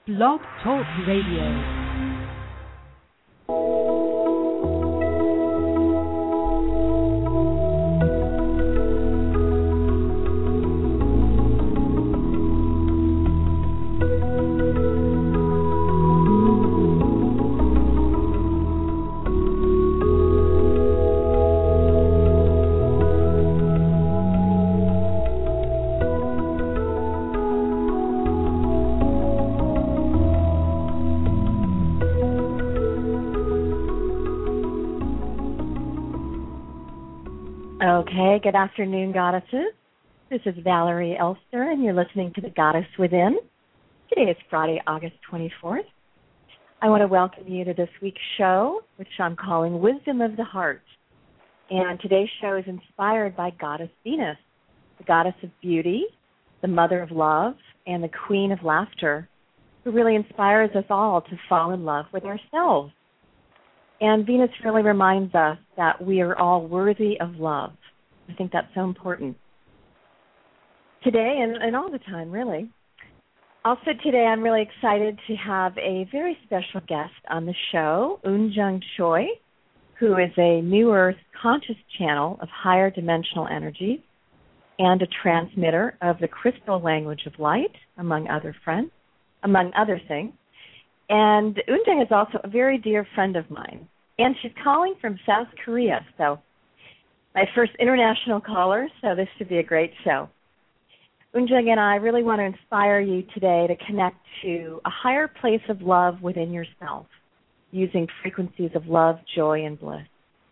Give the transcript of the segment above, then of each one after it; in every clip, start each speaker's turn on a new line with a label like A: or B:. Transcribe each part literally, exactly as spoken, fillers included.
A: Blog Talk Radio. Okay, good afternoon, goddesses. This is Valerie Elster, and you're listening to The Goddess Within. Today is Friday, August twenty-fourth. I want to welcome you to this week's show, which I'm calling Wisdom of the Heart. And today's show is inspired by Goddess Venus, the goddess of beauty, the mother of love, and the queen of laughter, who really inspires us all to fall in love with ourselves. And Venus really reminds us that we are all worthy of love. I think that's so important. Today, and, and all the time, really. Also today, I'm really excited to have a very special guest on the show, Eunjung Choi, who is a New Earth conscious channel of higher dimensional energies and a transmitter of the crystal language of light, among other friends, among other things. And Eunjung is also a very dear friend of mine. And she's calling from South Korea, so my first international caller, so this should be a great show. Eunjung and I really want to inspire you today to connect to a higher place of love within yourself, using frequencies of love, joy, and bliss.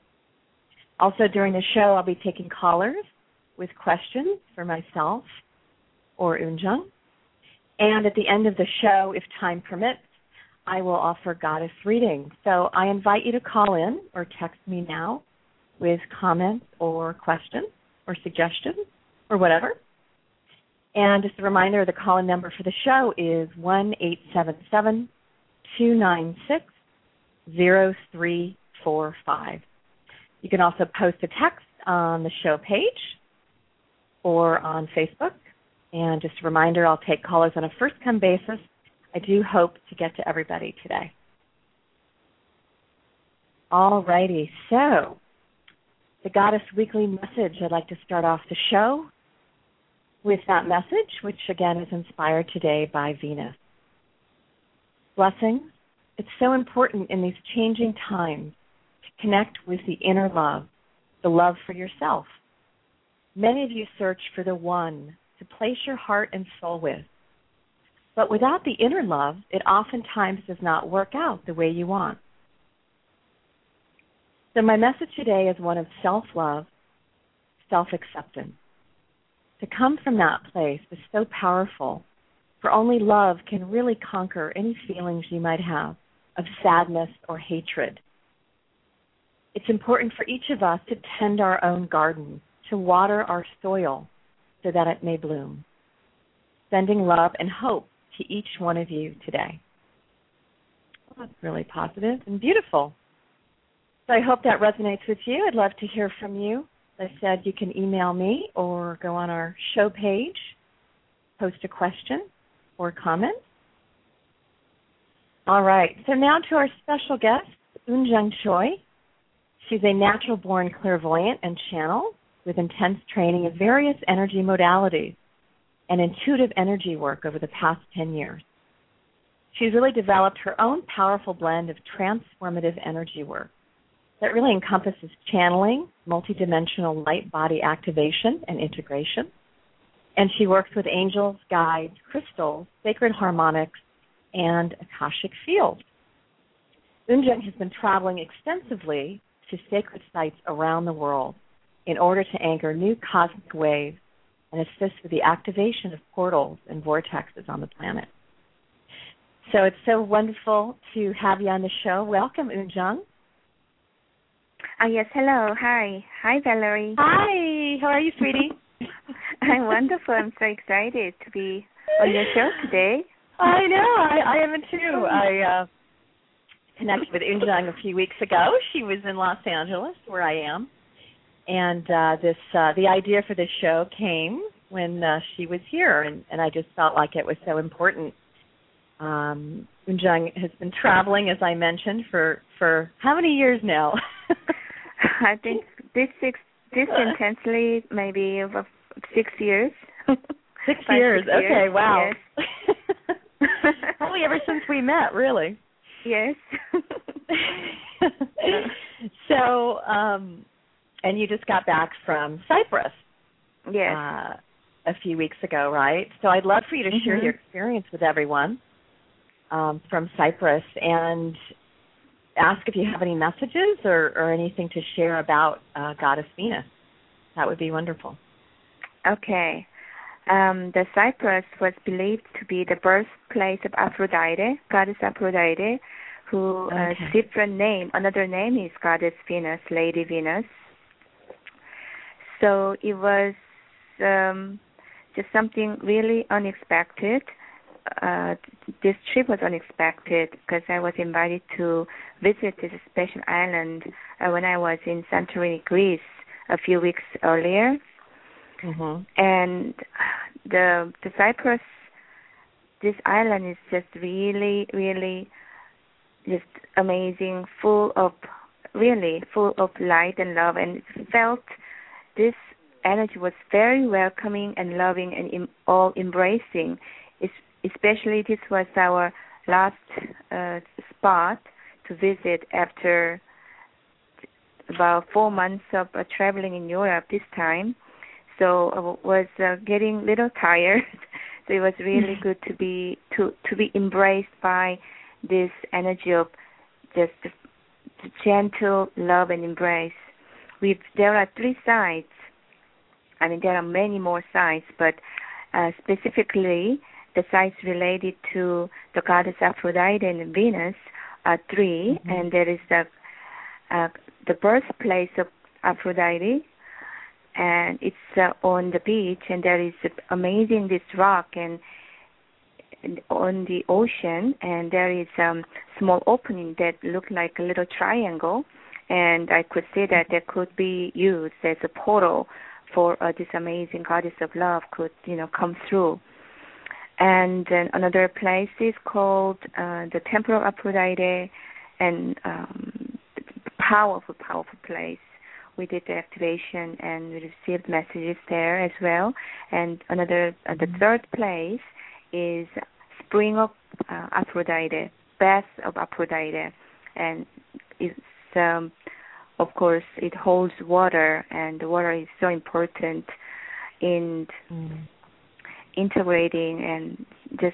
A: Also during the show, I'll be taking callers with questions for myself or Eunjung. And at the end of the show, if time permits, I will offer goddess reading. So I invite you to call in or text me now with comments or questions or suggestions or whatever. And just a reminder, the call-in number for the show is one eight seven seven, two nine six, zero three four five. You can also post a text on the show page or on Facebook. And just a reminder, I'll take callers on a first-come basis. I do hope to get to everybody today. All righty, so the Goddess Weekly message. I'd like to start off the show with that message, which again is inspired today by Venus. Blessings. It's so important in these changing times to connect with the inner love, the love for yourself. Many of you search for the one to place your heart and soul with. But without the inner love, it oftentimes does not work out the way you want. So my message today is one of self-love, self-acceptance. To come from that place is so powerful, for only love can really conquer any feelings you might have of sadness or hatred. It's important for each of us to tend our own garden, to water our soil so that it may bloom, sending love and hope to each one of you today. Well, that's really positive and beautiful. So I hope that resonates with you. I'd love to hear from you. As I said, you can email me or go on our show page, post a question or comment. All right, so now to our special guest, Eunjung Choi. She's a natural-born clairvoyant and channel with intense training in various energy modalities and intuitive energy work over the past ten years. She's really developed her own powerful blend of transformative energy work that really encompasses channeling, multidimensional light body activation and integration. And she works with angels, guides, crystals, sacred harmonics, and Akashic fields. Eunjung has been traveling extensively to sacred sites around the world in order to anchor new cosmic waves and assist with the activation of portals and vortexes on the planet. So it's so wonderful to have you on the show. Welcome, Eunjung.
B: Uh, yes, hello. Hi. Hi, Valerie.
A: Hi. How are you, sweetie?
B: I'm wonderful. I'm so excited to be on your show today.
A: I know. I, I am too. I uh, connected with Eunjung a few weeks ago. She was in Los Angeles, where I am. And uh, this uh, the idea for this show came when uh, she was here, and, and I just felt like it was so important Um, Eunjung has been traveling, as I mentioned, for, for how many years now?
B: I think this six this intensely maybe over six years.
A: Six
B: Five,
A: years.
B: Six
A: okay,
B: years.
A: wow.
B: Yes.
A: Probably ever since we met, really.
B: Yes.
A: So, um, and you just got back from Cyprus.
B: Yes.
A: Uh, a few weeks ago, right? So I'd love for you to
B: Mm-hmm.
A: share your experience with everyone um, from Cyprus and ask if you have any messages or, or anything to share about uh, Goddess Venus. That would be wonderful.
B: Okay. Um, the Cyprus was believed to be the birthplace of Aphrodite, Goddess Aphrodite, who
A: okay.
B: uh, different name, another name is Goddess Venus, Lady Venus. So it was um, just something really unexpected. Uh, this trip was unexpected because I was invited to visit this special island uh, when I was in Santorini, Greece, a few weeks earlier.
A: Mm-hmm.
B: And the the Cyprus, this island is just really, really just amazing, full of, really full of light and love, and felt this energy was very welcoming and loving and em- all embracing. It's, especially this was our last uh, spot to visit after about four months of uh, traveling in Europe this time. So I was uh, getting a little tired. So it was really mm-hmm. good to be to, to be embraced by this energy of just the, the gentle love and embrace. We've, there are three sides. I mean, there are many more sides, but uh, specifically the sides related to the goddess Aphrodite and Venus are three, mm-hmm. and there is the uh, the birthplace of Aphrodite, and it's uh, on the beach, and there is amazing this rock and, and on the ocean, and there is a um, small opening that looked like a little triangle, and I could say that that could be used as a portal for uh, this amazing goddess of love could, you know, come through. And then another place is called uh, the Temple of Aphrodite, and um, powerful, powerful place. We did the activation and we received messages there as well. And another, uh, the third place is Spring of uh, Aphrodite, Bath of Aphrodite, and it's um, of course, it holds water, and the water is so important in mm. integrating and just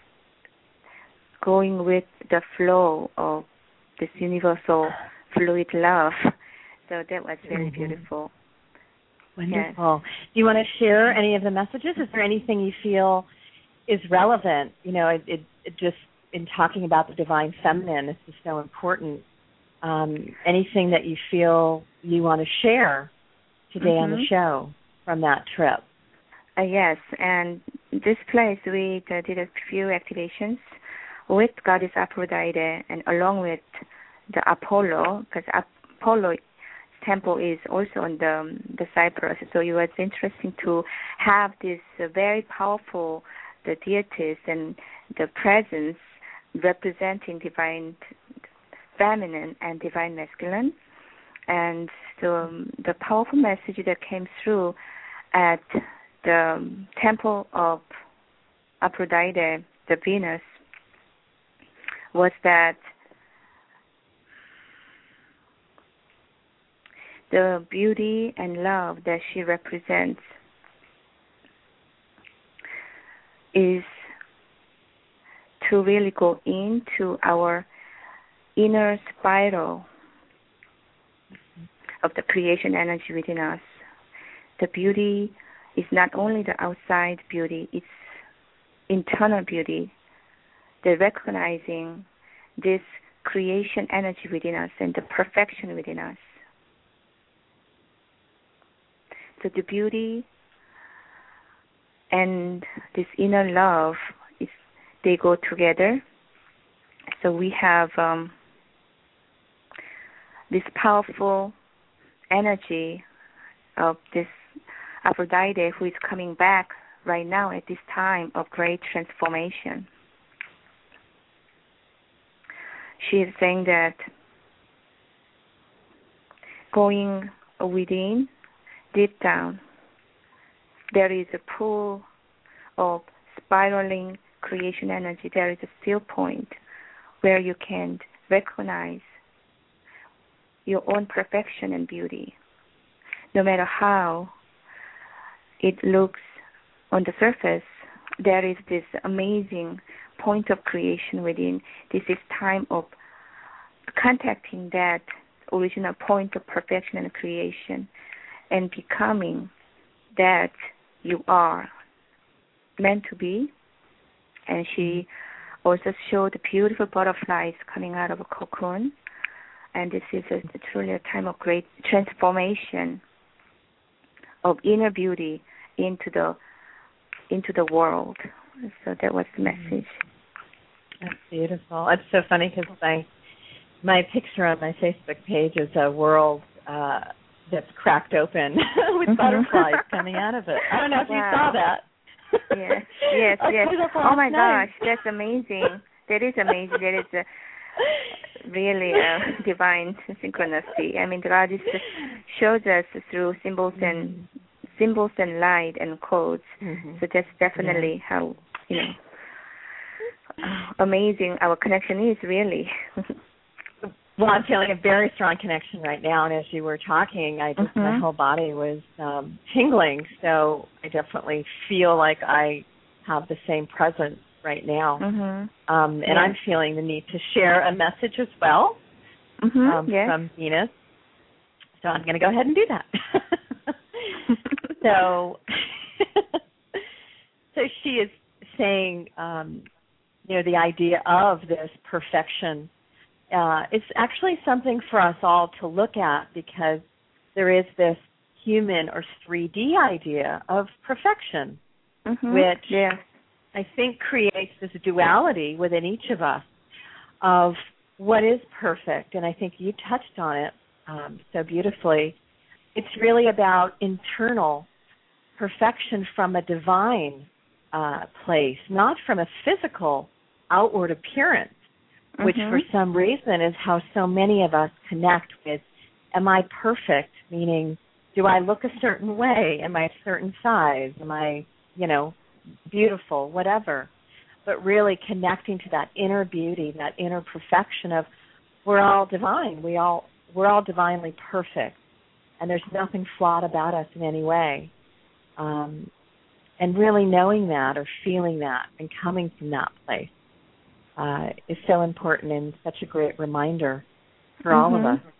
B: going with the flow of this universal fluid love. So that was very mm-hmm. beautiful.
A: Wonderful. Yes. Do you want to share any of the messages? Is there anything you feel is relevant? You know, it, it, it just in talking about the divine feminine, this is so important. Um, anything that you feel you want to share today mm-hmm. on the show from that trip?
B: Uh, yes, and this place we uh, did a few activations with Goddess Aphrodite and along with the Apollo, because Apollo temple is also on the the Cyprus. So it was interesting to have this uh, very powerful the deities and the presence representing divine feminine and divine masculine, and so um, the powerful message that came through at the um, temple of Aphrodite, the Venus, was that the beauty and love that she represents is to really go into our inner spiral of the creation energy within us. The beauty is not only the outside beauty, it's internal beauty. The recognizing this creation energy within us and the perfection within us. So the beauty and this inner love, is they go together. So we have um, this powerful energy of this Aphrodite who is coming back right now at this time of great transformation. she is saying that going within, deep down, there is a pool of spiraling creation energy. There is a still point where you can recognize your own perfection and beauty. No matter how it looks on the surface, there is this amazing point of creation within. This is time of contacting that original point of perfection and creation and becoming that you are meant to be. And she also showed beautiful butterflies coming out of a cocoon. And this is a, truly a time of great transformation of inner beauty into the into the world. So that was the message.
A: That's beautiful. It's so funny because my my picture on my Facebook page is a world uh, that's cracked open with mm-hmm. butterflies coming out of it. I don't know if wow. you saw that.
B: Yes, yes, yes. Oh my nice. gosh, that's amazing. That is amazing. That is a really a divine synchronicity. I mean, God just shows us through symbols and mm-hmm. symbols and light and codes. Mm-hmm. So that's definitely yeah. how, you know, amazing our connection is, really.
A: Well, I'm feeling a very strong connection right now, and as you were talking, I just mm-hmm. my whole body was um, tingling. So I definitely feel like I have the same presence right now, mm-hmm. um, and yeah. I'm feeling the need to share a message as well mm-hmm. um, yes. from Venus. So I'm going to go ahead and do that. so, so she is saying, um, you know, the idea of this perfection. Uh, it's actually something for us all to look at because there is this human or three D idea of perfection, mm-hmm. which yeah. I think creates this duality within each of us of what is perfect. And I think you touched on it um, so beautifully. It's really about internal perfection from a divine uh, place, not from a physical outward appearance. Which mm-hmm. for some reason is how so many of us connect with, am I perfect? Meaning, do I look a certain way? Am I a certain size? Am I, you know, beautiful? Whatever. But really connecting to that inner beauty, that inner perfection of we're all divine. We all, we're all divinely perfect. And there's nothing flawed about us in any way. Um, and really knowing that or feeling that and coming from that place. Uh, is so important and such a great reminder for mm-hmm. all of us.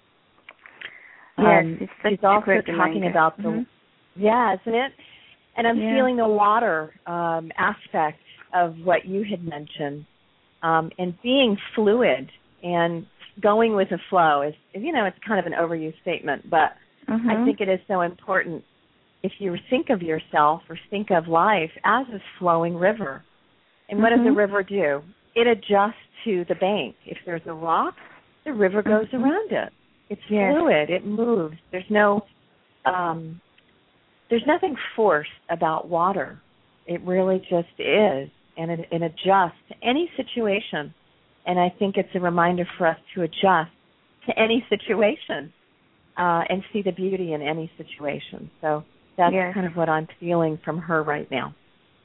B: Yes, um, it's such
A: she's also
B: a great
A: talking
B: reminder.
A: about the, mm-hmm. yeah, isn't it? And I'm yeah. feeling the water um, aspect of what you had mentioned, um, and being fluid and going with the flow is, you know, it's kind of an overused statement, but mm-hmm. I think it is so important if you think of yourself or think of life as a flowing river. And what mm-hmm. does a river do? It adjusts to the bank. If there's a rock, the river goes mm-hmm. around it. It's yes. fluid. It moves. There's no, um, there's nothing forced about water. It really just is, and it, it adjusts to any situation. And I think it's a reminder for us to adjust to any situation uh, and see the beauty in any situation. So that's yes. kind of what I'm feeling from her right now.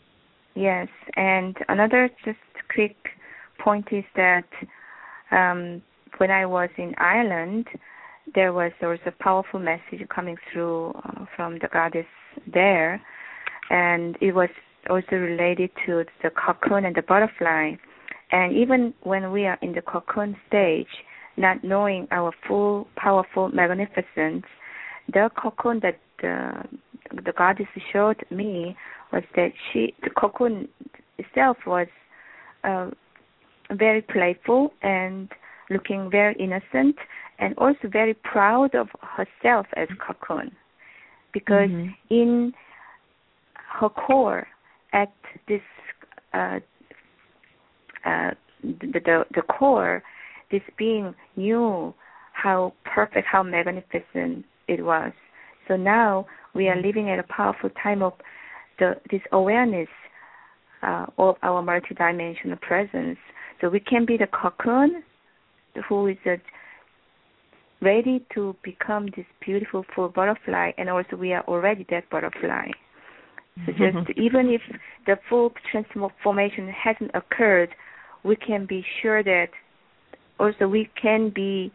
B: Yes, and another just quick point is that um, when I was in Ireland, there was there was a powerful message coming through uh, from the goddess there, and it was also related to the cocoon and the butterfly. And even when we are in the cocoon stage, not knowing our full, powerful magnificence, the cocoon that the, the goddess showed me was that she, the cocoon itself was uh, very playful and looking very innocent and also very proud of herself as cocoon. Because mm-hmm. in her core, at this, uh, uh, the, the, the core, this being knew how perfect, how magnificent it was. So now we are living at a powerful time of The, this awareness uh, of our multidimensional presence. So we can be the cocoon, who is uh, ready to become this beautiful full butterfly, and also we are already that butterfly. So just even if the full transformation hasn't occurred, we can be sure that also we can be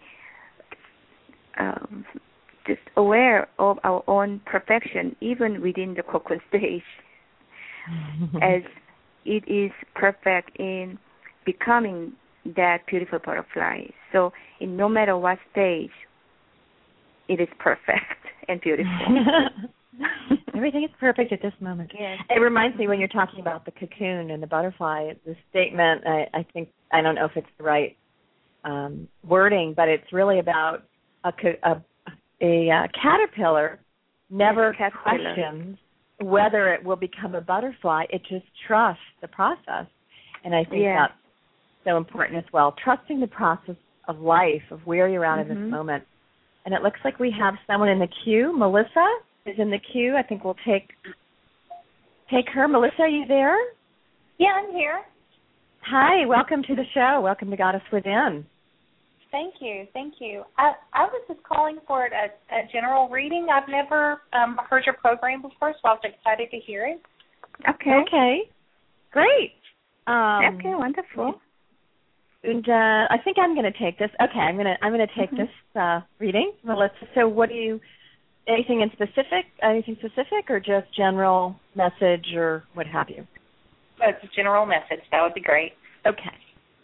B: um, just aware of our own perfection even within the cocoon stage, as it is perfect in becoming that beautiful butterfly. So in no matter what stage, it is perfect and beautiful.
A: Everything is perfect at this moment.
B: Yes.
A: It reminds me when you're talking about the cocoon and the butterfly, the statement, I, I think, I don't know if it's the right um, wording, but it's really about a, a, a, a caterpillar never
B: yes, caterpillar.
A: questions whether it will become a butterfly. It just trusts the process. And I think
B: yes.
A: that's so important as well, trusting the process of life, of where you're at
B: mm-hmm.
A: in this moment. And it looks like we have someone in the queue. Melissa is in the queue. I think we'll take take her. Melissa, are you there?
C: Yeah, I'm here.
A: Hi, welcome to the show. Welcome to Goddess Within.
C: Thank you, thank you. I, I was just calling for a, a general reading. I've never um, heard your program before, so I was excited to hear it.
B: Okay.
A: Okay, great. Um,
B: okay, wonderful.
A: And uh, I think I'm going to take this. Okay, I'm going to I'm going to take mm-hmm. this uh, reading, Melissa. So, what do you? Anything in specific? Anything specific, or just general message, or what have you?
C: It's a general message. That would be great.
A: Okay.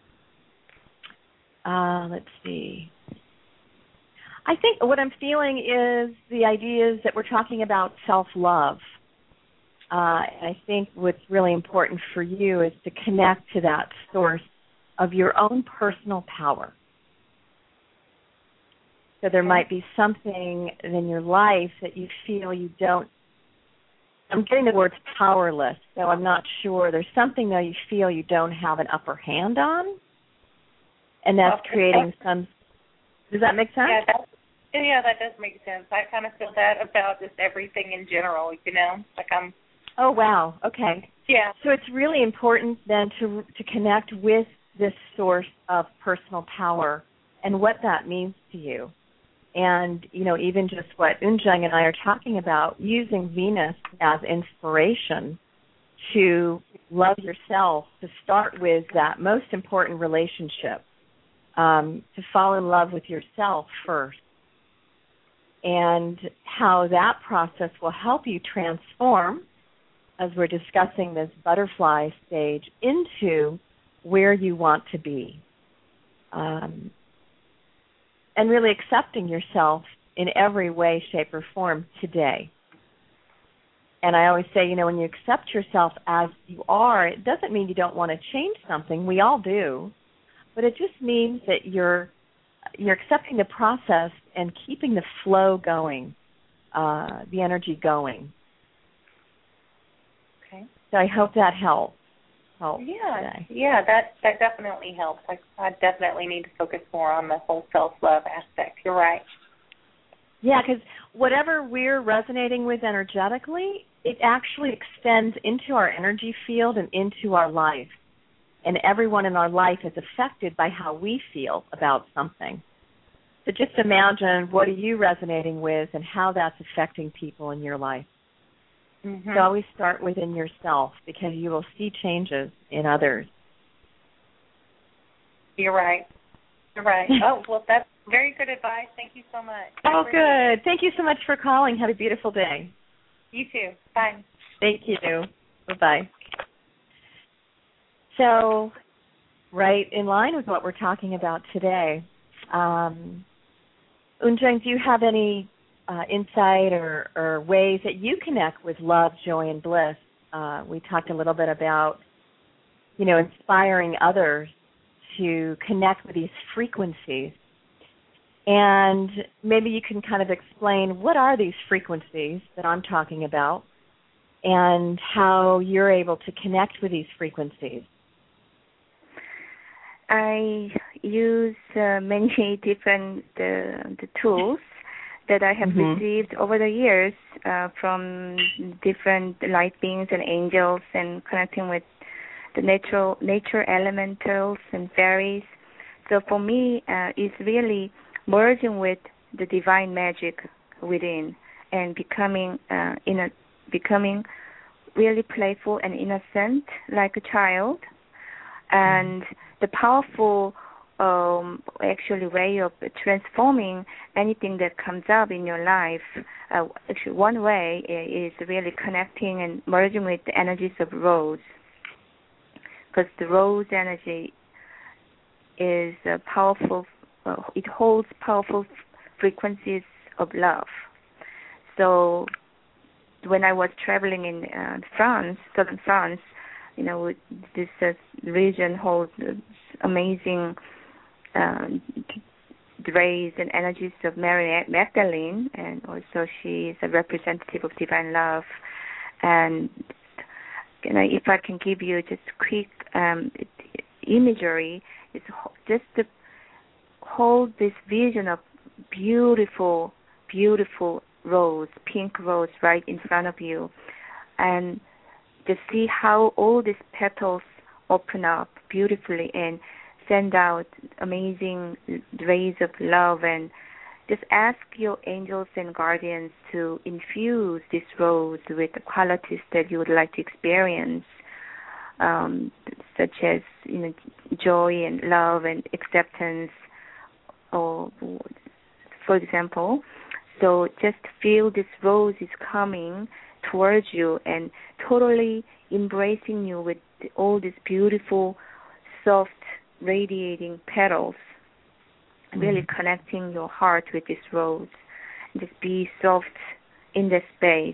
A: Uh, let's see. I think what I'm feeling is the ideas that we're talking about self-love. Uh, I think what's really important for you is to connect to that source of your own personal power. So there might be something in your life that you feel you don't, I'm getting the words powerless, so I'm not sure. There's something that you feel you don't have an upper hand on, and that's
C: okay.
A: creating some, does that make sense?
C: Yeah, that, yeah, that does make sense. I kind of feel that about just everything in general, you know, like I'm.
A: Oh, wow, okay.
C: Yeah.
A: So it's really important then to to connect with this source of personal power and what that means to you. And, you know, even just what Eunjung and I are talking about, using Venus as inspiration to love yourself, to start with that most important relationship, um, to fall in love with yourself first, and how that process will help you transform, as we're discussing this butterfly stage, into where you want to be. Um, and really accepting yourself in every way, shape, or form today. And I always say, you know, when you accept yourself as you are, it doesn't mean you don't want to change something. We all do. But it just means that you're you're accepting the process and keeping the flow going, uh, the energy going.
C: Okay.
A: So I hope that helps. helps
C: yeah,
A: today.
C: yeah, that, that definitely helps. I, I definitely need to focus more on the whole self-love aspect. You're right.
A: Yeah, because whatever we're resonating with energetically, it actually extends into our energy field and into our life. And everyone in our life is affected by how we feel about something. So just imagine, what are you resonating with and how that's affecting people in your life.
C: Mm-hmm.
A: So always start within yourself, because you will see changes in others.
C: You're right. You're right. Oh, well, that's very good advice. Thank you so much.
A: Oh, good. Thank you so much for calling. Have a beautiful day.
C: You too. Bye.
A: Thank you. Bye-bye. So, right in line with what we're talking about today, um, Eunjung, do you have any uh, insight or, or ways that you connect with love, joy, and bliss? Uh, we talked a little bit about, you know, inspiring others to connect with these frequencies. And maybe you can kind of explain, what are these frequencies that I'm talking about and how you're able to connect with these frequencies.
B: I use uh, many different uh, the tools that I have
A: mm-hmm.
B: received over the years uh, from different light beings and angels, and connecting with the natural nature elementals and fairies So for me, uh, it's really merging with the divine magic within and becoming uh, in a becoming really playful and innocent like a child, and the powerful um, actually way of transforming anything that comes up in your life. Uh, actually, one way is really connecting and merging with the energies of rose, because the rose energy is uh, powerful. Uh, it holds powerful frequencies of love. So when I was traveling in uh, France, southern France, you know, this uh, region holds amazing uh, rays and energies of Mary Magdalene, and also she is a representative of divine love. And you know, if I can give you just quick um, imagery, it's just to hold this vision of beautiful, beautiful rose, pink rose right in front of you, and to see how all these petals open up beautifully and send out amazing rays of love, and just ask your angels and guardians to infuse this rose with the qualities that you would like to experience, um, such as, you know, joy and love and acceptance, or for example. So just feel this rose is coming towards you and totally embracing you with all these beautiful, soft, radiating petals, mm-hmm. really connecting your heart with this rose. Just be soft in the space.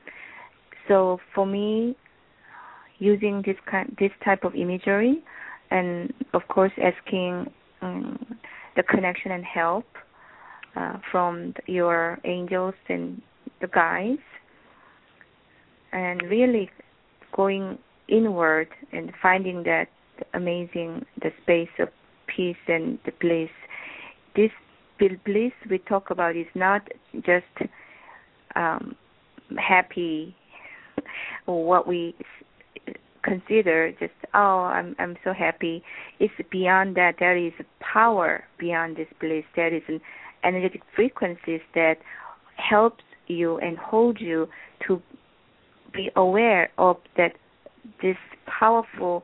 B: So for me, using this kind, this type of imagery, and of course asking um, the connection and help uh, from your angels and the guides, and really going inward and finding that amazing, the space of peace and the bliss. This bliss we talk about is not just um, happy, or what we consider just, oh, I'm I'm so happy. It's beyond that. There is power beyond this bliss. There is an energetic frequencies that helps you and hold you to be aware of that, this powerful,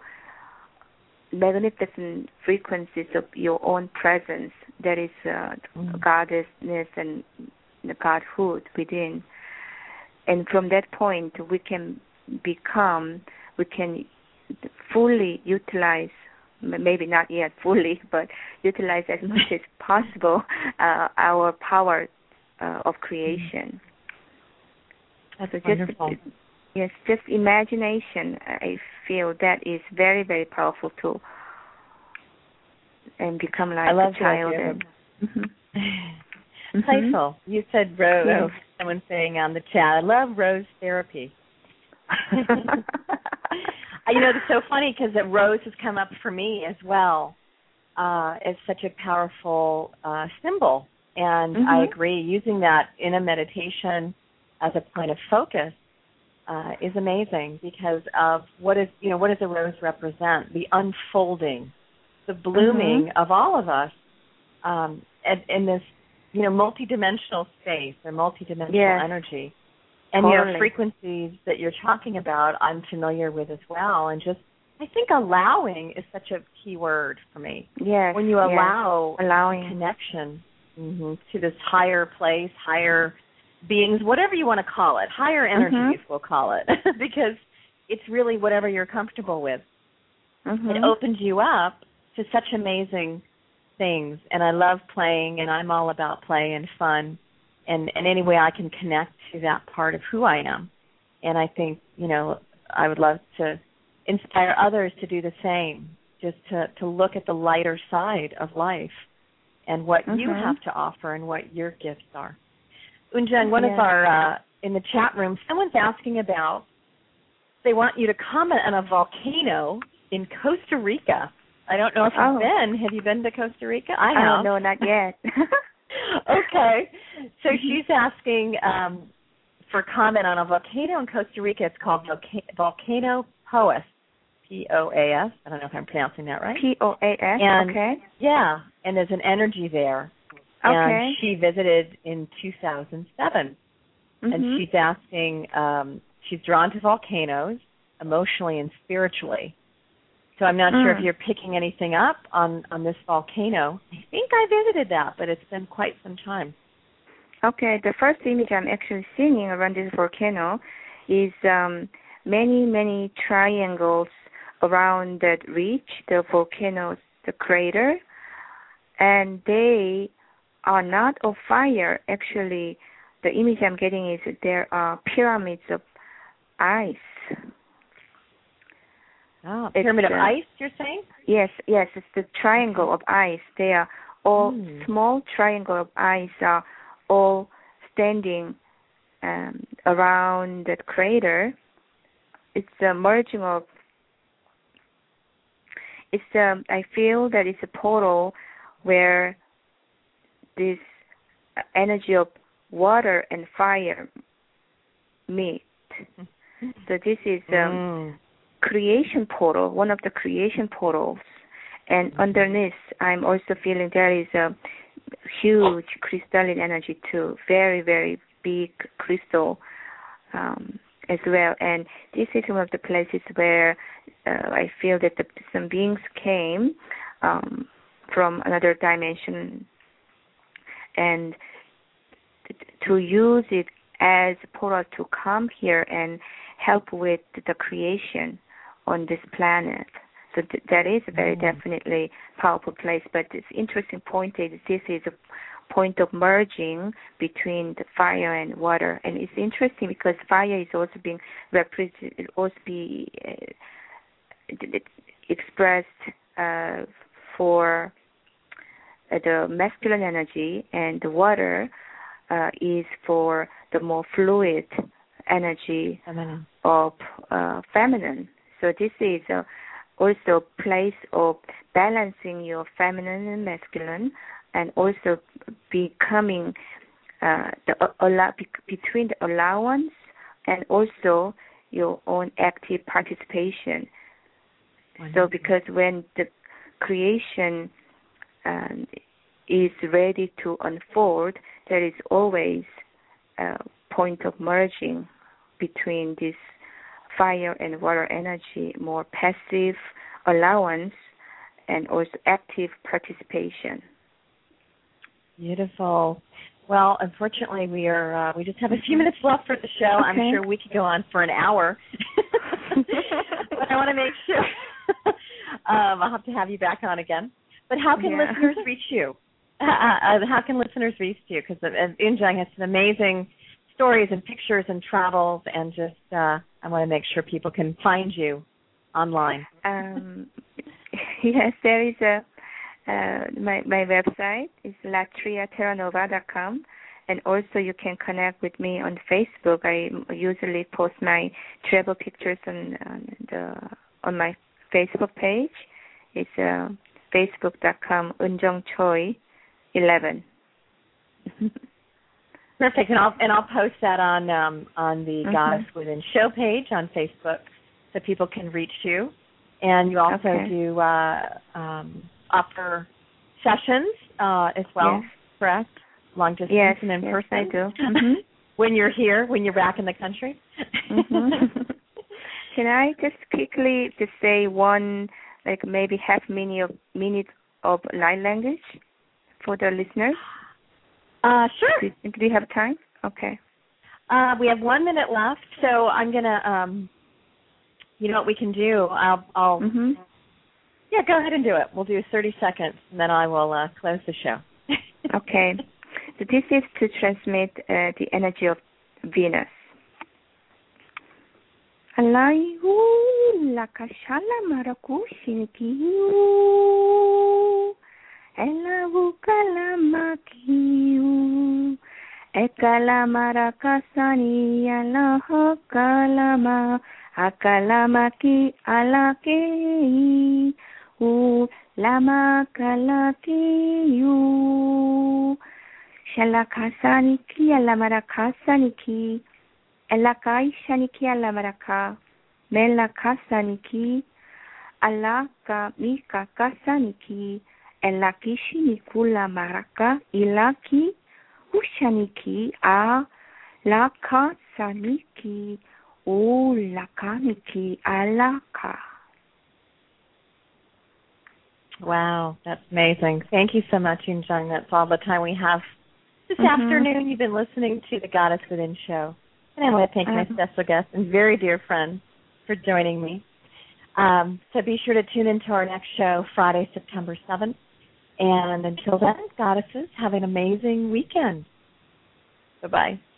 B: magnificent frequencies of your own presence. That is uh, mm. goddessness and the godhood within. And from that point, we can become, we can fully utilize, maybe not yet fully, but utilize as much as possible uh, our power uh, of creation.
A: That's
B: so
A: wonderful.
B: Just, yes, just imagination, I feel that is very, very powerful too. And become like
A: I love
B: a child.
A: And,
B: mm-hmm.
A: Playful. You said rose. Yes. Someone saying on the chat, I love rose therapy. You know, it's so funny because the rose has come up for me as well. Uh, it's such a powerful uh, symbol, and mm-hmm. I agree. Using that in a meditation as a point of focus uh, is amazing, because of what is, you know, what does a rose represent? The unfolding, the blooming mm-hmm. of all of us um, in, in this, you know, multidimensional space or multidimensional
B: yes.
A: energy. And,
B: totally.
A: you know, frequencies that you're talking about, I'm familiar with as well. And just, I think allowing is such a key word for me.
B: Yes.
A: When you allow
B: yes. allowing
A: connection mm-hmm, to this higher place, higher beings, whatever you want to call it, higher energies, mm-hmm. we'll call it, because it's really whatever you're comfortable with. Mm-hmm. It opens you up to such amazing things. And I love playing, and I'm all about play and fun. And, and any way I can connect to that part of who I am. And I think, you know, I would love to inspire others to do the same, just to, to look at the lighter side of life and what mm-hmm. you have to offer and what your gifts are. Unjung, one yes. of our, uh, in the chat room, someone's asking about, they want you to comment on a volcano in Costa Rica. I don't know if you've
B: oh.
A: been. Have you been to Costa Rica? I
B: have.
A: Oh,
B: no, not yet.
A: Okay. So she's asking um, for comment on a volcano in Costa Rica. It's called Volca- Volcano Poas. P O A S. I don't know if I'm pronouncing that right.
B: P O A S,
A: and,
B: okay.
A: Yeah, and there's an energy there.
B: Okay.
A: And she visited in two thousand seven.
B: Mm-hmm.
A: And she's asking, um, she's drawn to volcanoes emotionally and spiritually. So I'm not
B: mm.
A: sure if you're picking anything up on, on this volcano. I think I visited that, but it's been quite some time.
B: Okay, the first image I'm actually seeing around this volcano is um, many, many triangles around that ridge, the volcano, the crater, and they are not of fire. Actually, the image I'm getting is that there are pyramids of ice.
A: Oh, pyramid
B: it's,
A: of
B: uh,
A: ice, you're saying?
B: Yes, yes, it's the triangle of ice. They are all
A: mm.
B: small triangle of ice are all standing um, around that crater. It's a merging of, it's um, I feel that it's a portal where this energy of water and fire meet. So this is um,
A: mm.
B: creation portal, one of the creation portals. And underneath, I'm also feeling there is a huge crystalline energy too, very, very big crystal um, as well. And this is one of the places where uh, I feel that the, some beings came um, from another dimension, and to use it as a portal to come here and help with the creation on this planet. So th- that is a very mm. definitely powerful place. But this interesting point is this is a point of merging between the fire and water. And it's interesting because fire is also being represented, also be uh, expressed uh, for uh, the masculine energy, and the water uh, is for the more fluid energy feminine. of uh, feminine. So this is a also place of balancing your feminine and masculine, and also becoming uh, the allow, between the allowance and also your own active participation. Wonderful. So because when the creation um, is ready to unfold, there is always a point of merging between this fire and water energy, more passive allowance and also active participation.
A: Beautiful. Well, unfortunately, we are uh, we just have a few minutes left for the show.
B: Okay.
A: I'm sure we could go on for an hour, but I want to make sure um, I'll have to have you back on again. But how can
B: yeah.
A: listeners reach you? Uh, uh, how can listeners reach you? Because uh, Eunjung has some amazing stories and pictures and travels, and just uh, I want to make sure people can find you online.
B: Um, yes, there is a uh, my my website is latria terra nova dot com, and also you can connect with me on Facebook. I usually post my travel pictures on on, the, on my Facebook page. It's uh, facebook dot com Eunjung Choi eleven.
A: Perfect, and I'll and I'll post that on um, on the mm-hmm. Goddess Within show page on Facebook, so people can reach you. And you also
B: okay.
A: do uh, um, offer sessions uh, as well,
B: yes.
A: correct? Long distance
B: yes,
A: and in
B: yes,
A: person.
B: I do. Mm-hmm.
A: When you're here, when you're back in the country.
B: mm-hmm. Can I just quickly just say one, like maybe half minute of minute of light language for the listeners?
A: Uh, sure.
B: Do, do you have time? Okay.
A: Uh, we have one minute left, so I'm gonna. Um, you know what we can do? I'll. I'll
B: mm-hmm.
A: Yeah, go ahead and do it. We'll do thirty seconds, and then I will uh, close the show.
B: Okay. So this is to transmit uh, the energy of Venus. Alayu lakashala marakushinkiu elavu kalamakiu ekala marakasani alaha kalama akalamaki alakei u lama kalakiu shalakasani ki alamarakasani ki Elakai shaniki alamaraka, melaka saniki, alaka mika kasaniki elakishi nikula maraka ilaki ushaniki a laka saniki ulakaniki alaka.
A: Wow, that's amazing. Thank you so much, Eunjung. That's all the time we have this
B: Mm-hmm.
A: afternoon. You've been listening to the Goddess Within show. And I want to thank my
B: Uh-huh.
A: special guest and very dear friend for joining me. Um, so be sure to tune into our next show, Friday, September seventh. And until then, Goddesses, have an amazing weekend. Bye-bye.